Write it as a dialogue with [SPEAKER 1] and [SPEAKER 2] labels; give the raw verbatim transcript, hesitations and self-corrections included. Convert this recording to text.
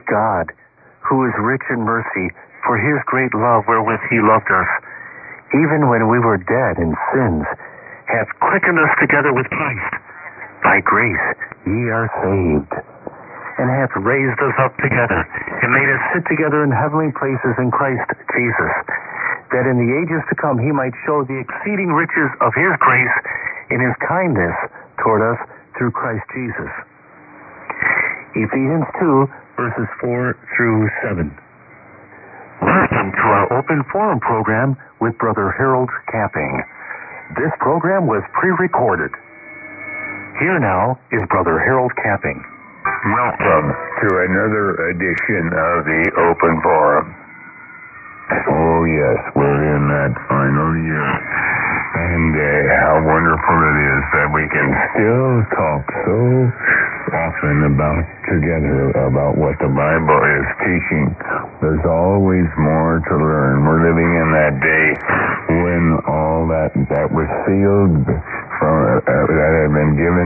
[SPEAKER 1] God, who is rich in mercy, for his great love wherewith he loved us, even when we were dead in sins, hath quickened us together with Christ. By grace ye are saved, and hath raised us up together, and made us sit together in heavenly places in Christ Jesus, that in the ages to come he might show the exceeding riches of his grace in his kindness toward us through Christ Jesus. Ephesians two, verses four through seven. Welcome to our open forum program with Brother Harold Capping. This program was pre-recorded. Here now is Brother Harold Capping.
[SPEAKER 2] Welcome to another edition of the Open Forum. Oh yes, we're in that final year. And uh, how wonderful it is that we can still talk so often about together about what the Bible is teaching. There's always more to learn. We're living in that day when all that that was sealed from uh, that had been given